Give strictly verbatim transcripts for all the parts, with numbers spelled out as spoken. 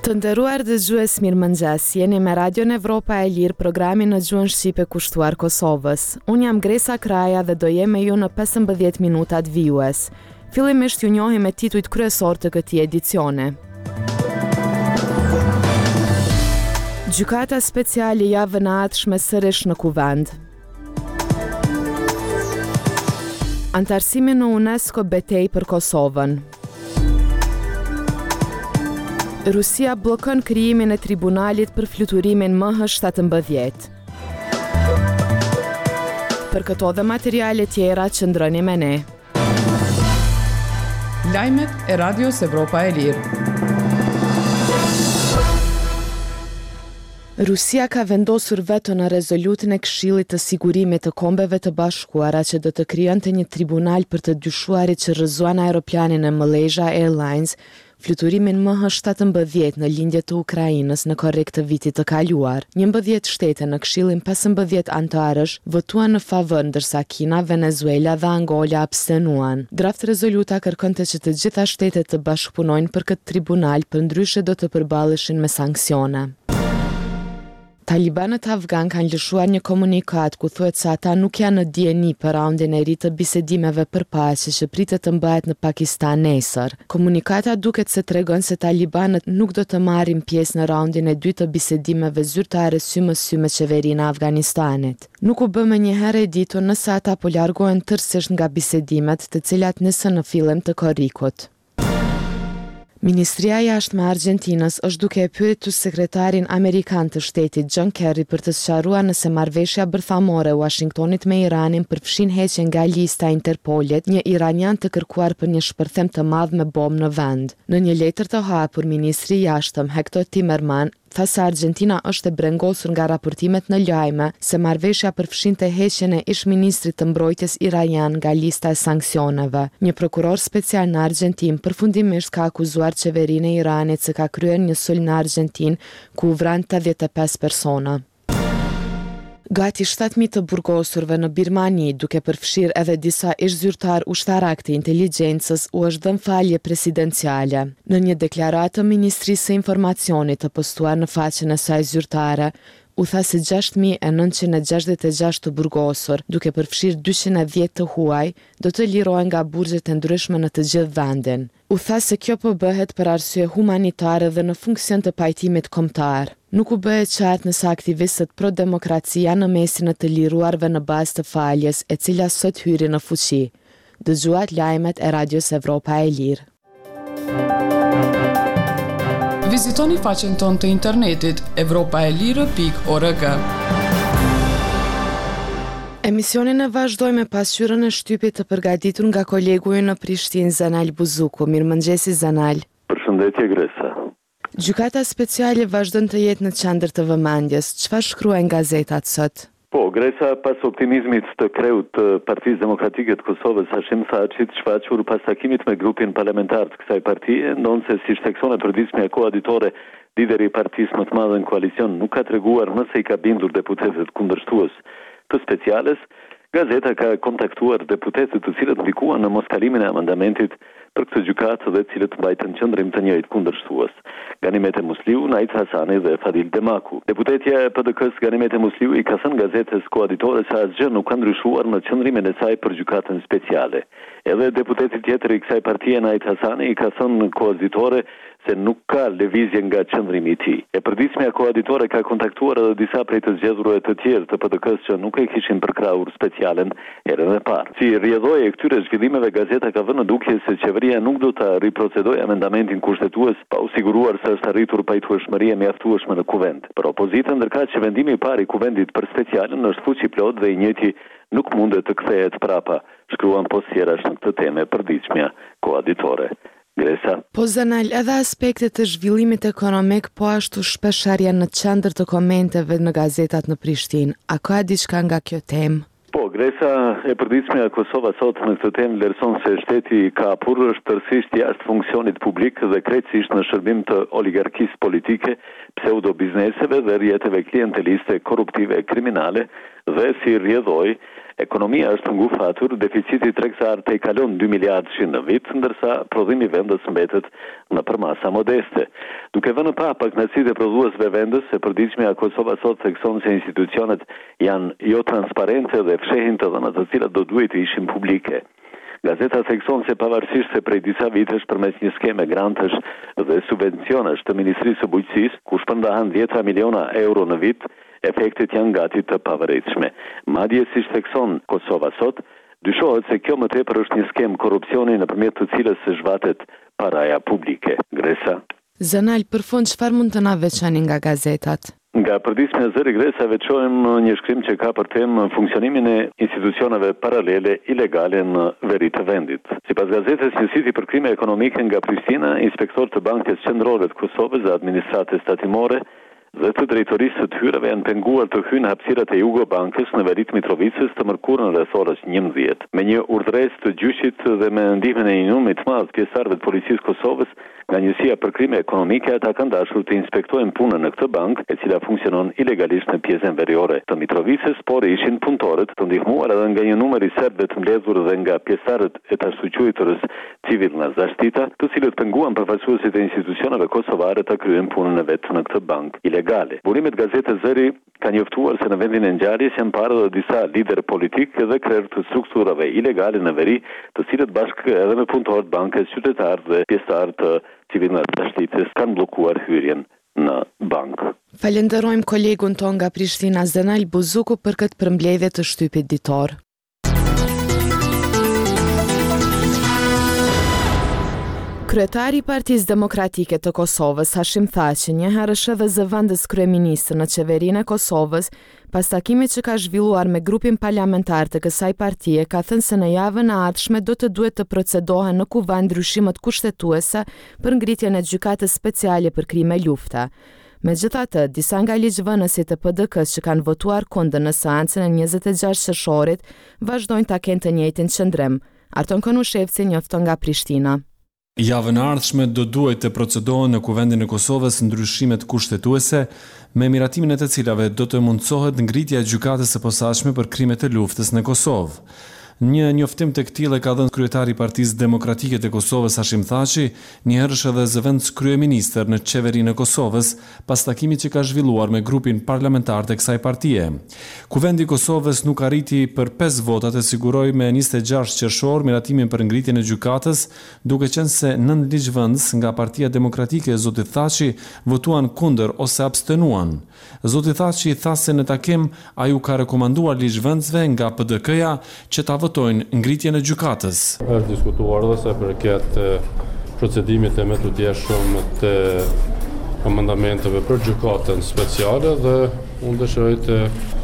Të nderuar dëgjues, mirëmëngjes. Jeni me Radion Evropa e Lirë, programin në gjuhën shqipe kushtuar Kosovës. Unë jam Gresa Kraja dhe do jem me ju në pesëmbëdhjetë minutat vijues. Fillimisht ju njohim me titujt kryesor të këtij edicioni. Gjykata speciale javën e ardhshme sërish në kuvend. Antarësimi në UNESCO betejë për Kosovën. Rusia bllokon krijimin e tribunalit për fluturimin M H shtatëmbëdhjetë. Për këto dhe materiale tjera qëndroni me ne. Lajmet e Radios Evropa e Lirë. Rusia ka vendosur veto në rezolutin e Këshillit të Sigurimit të Kombeve të Bashkuara që do të krijonte një tribunal për të dyshuarit që rrëzuan aeroplanin e Malaysia Airlines, fluturimin M H shtatëmbëdhjetë në lindje të Ukrainës në korrik të vitit të kaluar. njëmbëdhjetë shtete në Këshillin pesëmbëdhjetë antarësh votuan në favor, ndërsa Kina, Venezuela dhe Angola abstenuan. Draft rezoluta kërkonte që të gjitha shtetet të bashkëpunojnë për këtë tribunal, përndryshe do të përballeshin me sanksione. Talibanët afgan kanë lëshuar një komunikat ku thuhet se ata nuk janë në dieni për raundin e ri të bisedimeve për paqe që pritet të mbahet në Pakistan nesër. Komunikata duket se tregon se talibanët nuk do të marrin pjesë në raundin e dytë të bisedimeve zyrtare sy më sy me qeverinë e Afganistanit. Nuk u bë më njëherë e ditur nëse ata po largohen tërësisht nga bisedimet, të cilat nisën në fillim të korrikut. Ministria e Jashtme e Argjentinës është duke e pyetur sekretarin amerikan të shtetit John Kerry për të sqaruar nëse marrëveshja bërthamore e Washingtonit me Iranin përfshin heqjen nga lista e Interpolit një iranian të kërkuar për një shpërthem të madh me bombë në vend. Në një letër të hapur, ministri i Jashtëm Hector Timerman tha se Argentina është e brengosur nga raportimet në lajme se marrëveshja përfshinte heqjen e ish-ministrit të mbrojtjes iranian nga lista e sanksioneve. Një prokuror special në Argjentinë përfundimisht ka akuzuar qeverinë e Iranit se ka kryer një sulm në Argjentinë ku u vranë tetëdhjetë e pesë persona. Gati shtatë mijë të burgosurve në Birmani, duke përfshirë edhe disa ish-zyrtar ushtarak të inteligjencës, u është dhënë falje presidenciale. Në një deklaratë të Ministrisë së Informacionit të postuar në faqen e saj zyrtare, u tha se gjashtë mijë e nëntëqind e gjashtëdhjetë e gjashtë të burgosur, duke përfshirë dyqind e dhjetë të huaj, do të lirohen nga burgjet e ndryshme në të gjithë vendin. U tha se kjo po bëhet për arsye humanitare dhe në funksion të pajtimit kombëtar. Nuk u bëhet qartë nëse aktivistët pro-demokraci janë në mesin e të liruarve në bazë të faljes, e cila sot hyri në fuqi. Dëgjuat lajmet e Radios Evropa e Lirë. Vizitoni faqen tonë të internetit evropaelire pikë org. Emisionin e vazhdoj me pasqyrën e shtypit të përgatitur nga kolegu në Prishtinë, Zanal Buzuku. Mirëmëngjesi, Zanal. Përshëndetje, Gresa. Gjykata speciale vazhdon të jetë në qendër të vëmendjes. Çfarë shkruajnë gazetat sot? Po, Gresa, pas optimizmit të kreut të Partisë Demokratike të Kosovës, Hashim Thaçit, shfaqur pas takimit me grupin parlamentar të kësaj partie, ndonë se si shtekson e përditshme e koaditore, lideri i partisë më të madhe në koalicion nuk ka treguar nëse i ka bindur deputetët kundërshtues të speciales, gazeta ka kontaktuar deputetët të cilët ndikuan në moskalimin e amendamentit për këtë gjykatë dhe cilët mbajtën qëndrim të njëjtë kundërshtues. Ganimete Musliu, Najt Hasani dhe Fadil Demaku. Deputetja e P D K-s Ganimete Musliu i ka thënë gazetës koaditore se asgjë nuk ka ndryshuar në qëndrimin e saj për gjykatën speciale. Edhe deputeti tjetër i kësaj partie, Najt Hasani, i ka thënë koaditore se nuk ka lëvizje nga qëndrimi i tij. E përditshmja koaditore ka kontaktuar edhe disa prej të zgjedhurëve të tjerë të P D K-s që nuk e kishin përkrahur specialen herën e parë. Si rrjedhoi e këtyre zhvillimeve, gazeta ka vënë në dukje se qeveria nuk do ta riprocedojë amendamentin kushtetues pa u siguruar se është arritur pajtueshmëri e mjaftueshme në kuvend. Për opozitën, ndërkaq që vendimi i parë i kuvendit për specialen është fuqi plot dhe i njëjti nuk mundet të kthehet prapa, shkruan postsierash në këtë temë e përditshmja koaditore. Gresa. Po Zanal, edhe aspektet të zhvillimit ekonomik po ashtu shpeshherë janë në qendër të komenteve në gazetat në Prishtinë. A ka diçka nga kjo temë? Po, Gresa, e përditshmja e Kosova sot në këtë temë vlerëson se shteti i kapur është tërësisht jashtë funksionit publik dhe krejtësisht në shërbim të oligarkisë politike, pseudo-bizneseve dhe rrjeteve klienteliste, korruptive e kriminale, dhe si rrjedhoi Ekonomia është ngufatur, deficiti tregtar i kalon dy miliardë në vit, ndërsa prodhimi vendës mbetet në përmasa modeste. Duke vënë pa pakënaqësitë e prodhuesve vendës, e përditshmja Kosova sot thekson se institucionet janë jo transparente dhe fshehin të dhënat të cilat do duhet të ishin publike. Gazeta thekson se pavarësisht se prej disa vitesh përmes një skeme grantesh dhe subvencionesh të Ministrisë së Bujqësisë, ku shpërndahen dhjetra miliona euro në vit, efektet janë gati të pavarësishme. Madje siç thekson Kosova sot, dyshohet se kjo më tepër është një skem korrupsioni nëpërmjet të cilës së zhvatet paraja publike. Gresa. Zënal, për fund çfarë mund të na veçani nga gazetat? Nga përditshmja Zëri Gresa veçojmë një shkrim që ka për temë funksionimin e institucioneve paralele ilegale në veri të vendit. Sipas gazetës, njësiti për krime ekonomike nga Prishtina, inspektor të Bankës Qendrore të Kosovës dhe administratës tatimore dhe të drejtorisë së hyrave janë penguar të hyjnë hapësirat e Jugo Bankës në veri të Mitrovicës të mërkurën rreth orës njëmbëdhjetë. Me një urdhëresë të gjyqit dhe me ndihmën e një numri të madh pjesëtarëve të policisë Kosovës, nga njësia për krime ekonomike, ata kanë dashur të inspektojnë punën në këtë bankë, e cila funksionon ilegalisht në pjesën veriore të Mitrovicës, por ishin punëtorët të ndihmuar edhe nga një numër i serbëve të mbledhur dhe nga pjesëtarët e të ashtu quajturës civil nga Zashtita, të cilët penguan përfaqësuesit e institucioneve kosovare të kryejnë punën e vet në këtë bankë ilegale. Burimet gazetës Zëri ka njoftuar se në vendin e ngjarjes janë parë edhe disa lider politik dhe krerë të strukturave ilegale në veri, të cilët bashkë edhe me punëtorët bankës, qytetarë dhe pjesëtarë të civil nga Zashtitës kanë bllokuar hyrjen në bankë. Falenderojmë kolegun ton nga Prishtina Zënal Buzuku për këtë përmbledhje të shtypit ditor. Kryetari i Partisë Demokratike të Kosovës, Hashim Thaçi, një herë është edhe zëvendës kryeministër në qeverinë e Kosovës, pas takimit që ka zhvilluar me grupin parlamentar të kësaj partie, ka thënë se në javën e ardhshme do të duhet të procedohen në kuvend ndryshimet kushtetuese për ngritjen e gjykatës speciale për krime lufte. Megjithatë, disa nga ligjvënësit e P D K-s që kanë votuar kundër në seancën e njëzet e gjashtë qershorit vazhdojnë ta kenë të njëjtin qëndrim. Arton Konushevci njofton nga Prishtina. Javën e ardhshme do duhet të procedohen në kuvendin e Kosovës ndryshimet kushtetuese, me miratimin e të cilave do të mundsohet ngritja e gjykatës së posaçme për krimet e luftës në Kosovë. Një njoftim të këtij e ka dhënë kryetari i Partisë Demokratike të Kosovës Hashim Thaçi, një herë është edhe zëvendës kryeministër në qeverinë e Kosovës, pas takimit që ka zhvilluar me grupin parlamentar të kësaj partie. Kuvendi i Kosovës nuk arriti për pesë vota të sigurojë me njëzet e gjashtë qershor miratimin për ngritjen e gjykatës, duke qenë se nëntë ligjvënës nga Partia Demokratike e zotit Thaçi votuan kundër ose abstenuan. Zoti Thaçi tha se në takim ai u ka rekomanduar ligjvënësve nga P D K-ja që ta votojnë ngritjen e gjykatës. Është diskutuar dhe sa përket procedimit e metodishëm të amendamenteve për gjykatën speciale dhe unë dëshiroj të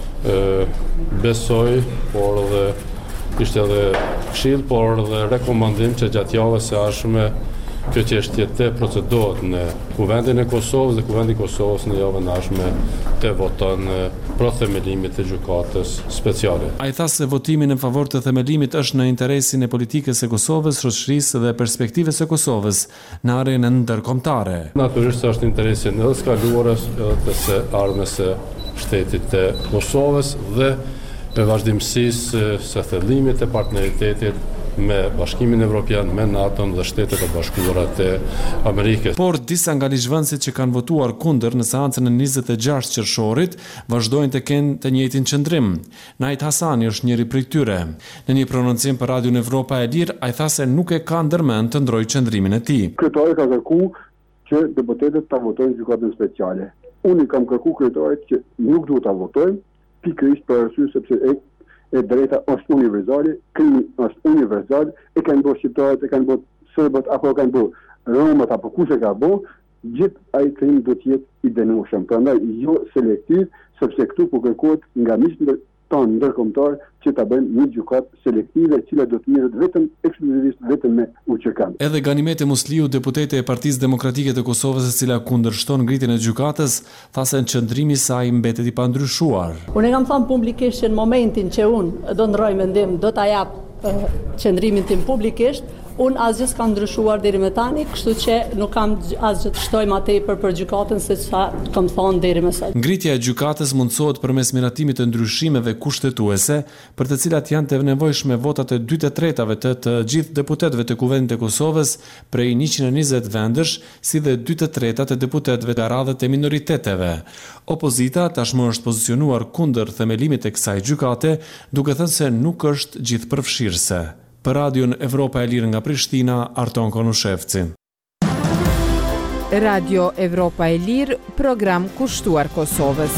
besoj, por edhe ishte edhe këshill, por edhe rekomandim që gjatë javës së ardhshme kjo çështje të procedohet në kuvendin e Kosovës dhe kuvendi i Kosovës në javën e ardhshme të voton për themelimin e gjykatës speciale. Ai tha se votimi në favor të themelimit është në interesin e politikës së Kosovës, shoqërisë dhe perspektivës së Kosovës në arenën ndërkombëtare. Natyrisht është në interesin edhe të kaluarës edhe të së ardhmes së shtetit të Kosovës dhe me vazhdimësisë së thellimit të partneritetit me Bashkimin Evropian, me NATO dhe Shtetet e Bashkuara të Amerikës. Por disa nga ligjvënësit që kanë votuar kundër në seancën e njëzet e gjashtë qershorit vazhdojnë të kenë të njëjtin qëndrim. Najt Hasani është njëri prej tyre. Në një prononcim për Radion Evropa e Lirë, ai tha se nuk e ka ndërmend të ndrojë qëndrimin e tij. Kryetari ka kërkuar që deputetët ta votojnë gjykatën speciale. Unë kam kërkuar kryetarit që nuk duhet ta votojnë, pikërisht për arsye sepse e e drejta është universale, krimi është universal, e kanë bërë shqiptarët, e kanë bërë serbët, apo e kanë bërë romët, apo kush e ka bërë, gjithë ai krim do të jetë i dënueshëm. Prandaj jo selektiv, sepse këtu po kërkohet nga miqtë tonë ndërkombëtar që ta bëjnë një gjykatë selektive, e cila do të merret vetëm ekskluzivisht vetëm me U Q K-n. Edhe Ganimete Musliu, deputete e Partisë Demokratike të Kosovës, e cila kundërshton ngritjen e gjykatës, tha se qëndrimi i saj mbetet i pandryshuar. Unë kam thënë publikisht që në momentin që unë do ndroj mendim, do ta jap qëndrimin tim publikisht, Unë asgjë s'ka ndryshuar deri më tani, kështu që nuk kam asgjë të shtoj më tepër për gjykatën se sa kam thonë deri më sot. Ngritja e gjykatës mundsohet përmes miratimit të ndryshimeve kushtetuese, për të cilat janë të nevojshme votat e dy të tretave të të gjithë deputetëve të Kuvendit të Kosovës prej njëqind e njëzet vendesh, si dhe dy të treta të deputetëve të radhët e minoriteteve. Opozita tashmë është pozicionuar kundër themelimit të kësaj gjykate, duke thënë se nuk është gjithëpërfshirëse. Për Radion Evropa e Lirë nga Prishtina, Arton Konushevci. Radio Evropa e Lirë, program kushtuar Kosovës.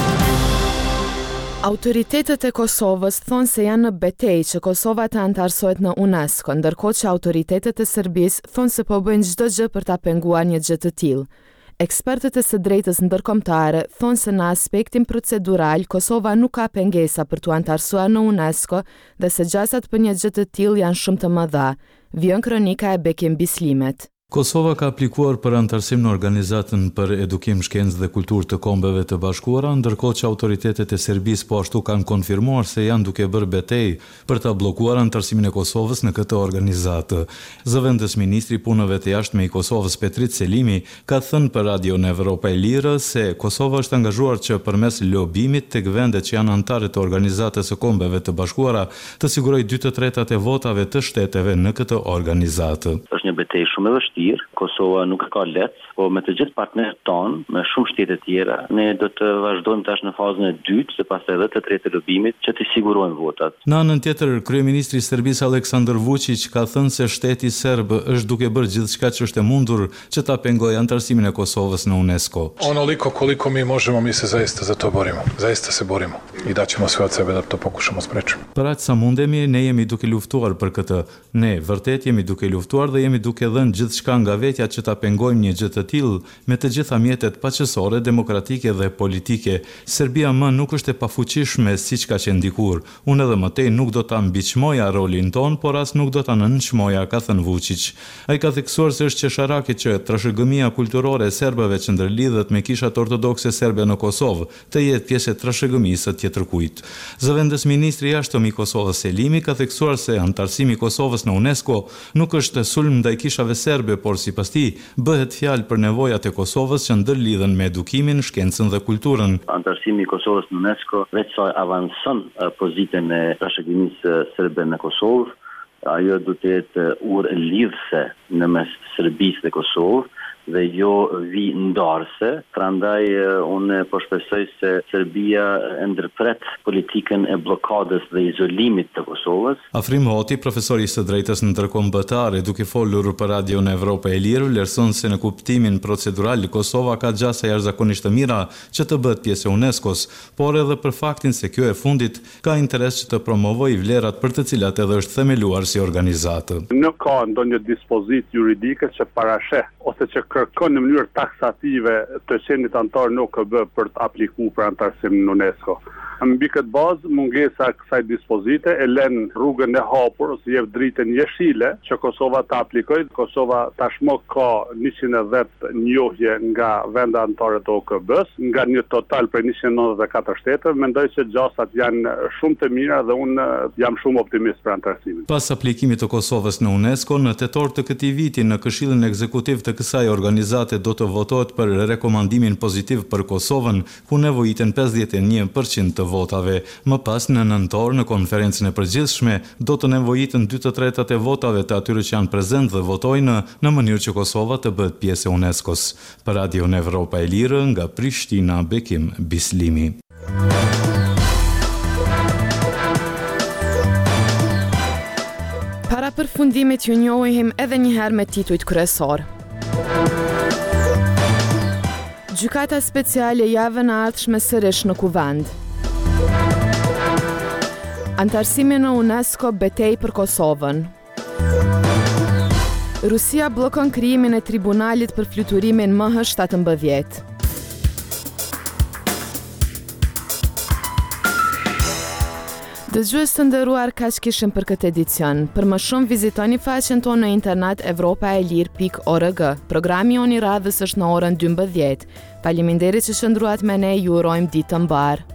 Autoritetet e Kosovës thonë se janë në betejë që Kosova të antarësohet në UNESCO, ndërkohë që autoritetet e Serbisë thonë se po bëjnë çdo gjë për ta penguar një gjë të tillë. Ekspertët e së drejtës ndërkombëtare thonë se në aspektin procedural Kosova nuk ka pengesa për t'u antarësuar në UNESCO dhe se gjasat për një gjë të tillë janë shumë të mëdha. Vjen kronika e Bekim Bislimet. Kosova ka aplikuar për antarësim në Organizatën për Edukim, Shkencë dhe Kulturë të Kombeve të Bashkuara, ndërkohë që autoritetet e Serbisë po ashtu kanë konfirmuar se janë duke bërë betejë për ta bllokuar antarësimin e Kosovës në këtë organizatë. Zëvendës ministri i punëve të jashtme i Kosovës Petrit Selimi ka thënë për Radion Evropa e Lirë se Kosova është angazhuar që përmes lobimit tek vendet që janë anëtarë të Organizatës së Kombeve të Bashkuara të sigurojë dy të tretat e votave të shteteve në këtë organizatë. Është një betejë shumë e vështirë. Kosova nuk ka lehtë, po me të gjithë partnerët tonë, me shumë shtete tjera, ne do të vazhdojmë tash në fazën e dytë, dhe pastaj edhe të tretë të lobimit, që të sigurojmë votat. Në anën tjetër, kryeministri i Serbisë Aleksandar Vučić ka thënë se shteti serb është duke bërë gjithçka që është e mundur që ta pengojë antarësimin e Kosovës në UNESCO. Onoliko koliko mi možemo, mi se zaista za to borimo. Zaista se borimo i daćemo sve od sebe da to pokušamo sprečimo. Për aq sa mundemi, ne jemi duke luftuar për këtë. Ne vërtet jemi duke luftuar dhe jemi duke dhënë gjithçka nga vetja që ta pengojmë një gjë të tillë me të gjitha mjetet paqësore, demokratike dhe politike. Serbia më nuk është e pafuqishme siç ka qenë dikur. Unë edhe më tej nuk do ta mbiçmoja rolin ton, por as nuk do ta nënçmoja, ka thënë Vučić. Ai ka theksuar se është qesharake që trashëgimia kulturore e serbëve që ndërlidhet me kishat ortodokse serbe në Kosovë të jetë pjesë e trashëgimisë së tjetërkujt. Zëvendës ministri i jashtëm i Kosovës Selimi ka theksuar se antarësimi i Kosovës në UNESCO nuk është sulm ndaj kishave serbe, por sipas tij bëhet fjalë për nevojat e Kosovës që ndërlidhen me edukimin, shkencën dhe kulturën. Antarësimi i Kosovës në UNESCO veç sa avanson pozitën e trashëgimisë serbe në Kosovë, ajo do të jetë urë lidhëse në mes Serbisë dhe Kosovë dhe jo vi ndarëse. Prandaj unë po shpresoj se Serbia e ndërpret politikën e bllokadës dhe izolimit të Kosovës. Afrim Hoti, profesor i së drejtës ndërkombëtare, duke folur për Radion Evropa e Lirë, vlerëson se në kuptimin procedural Kosova ka gjasa jashtëzakonisht të mira që të bëhet pjesë e UNESCO-s, por edhe për faktin se kjo e fundit ka interes që të promovojë vlerat për të cilat edhe është themeluar si organizatë. Nuk ka ndonjë dispozitë juridike që parasheh ose që kërkon në mënyrë taksative të qenit antar në O K B për të aplikuar për antarësim në UNESCO. Mbi këtë bazë, mungesa e kësaj dispozite e lën rrugën e hapur ose jep dritën jeshile që Kosova të aplikojë. Kosova tashmë ka njëqind e dhjetë njohje nga vende anëtare të O K B-s, nga një total për njëqind e nëntëdhjetë e katër shtete. Mendoj se gjasat janë shumë të mira dhe unë jam shumë optimist për antarësimin. Pas aplikimit të Kosovës në UNESCO, në tetor të këtij viti në Këshillin Ekzekutiv të kësaj organizate do të votohet për rekomandimin pozitiv për Kosovën, ku nevojiten pesëdhjetë e një përqind të votave. Më pas në nëntor në konferencën e përgjithshme do të nevojiten dy të tretat e votave të atyre që janë prezent dhe votojnë në mënyrë që Kosova të bëhet pjesë e UNESCO-s. Për Radion Evropa e Lirë nga Prishtina, Bekim Bislimi. Para përfundimit ju njohim edhe një herë me titujt kryesor. Gjykata speciale javën e ardhshme sërish në Kuvend. Antarësimi në UNESCO betejë për Kosovën. Rusia bllokon krijimin e tribunalit për fluturimin M H shtatëmbëdhjetë. Dëgjues të nderuar, kaq kishim për këtë edicion. Për më shumë vizitoni faqen tonë në internet evropa e lirë pikë org. Programi jon i radhës është në orën dymbëdhjetë. Faleminderit që shndruat me ne, ju urojmë ditë të mbar.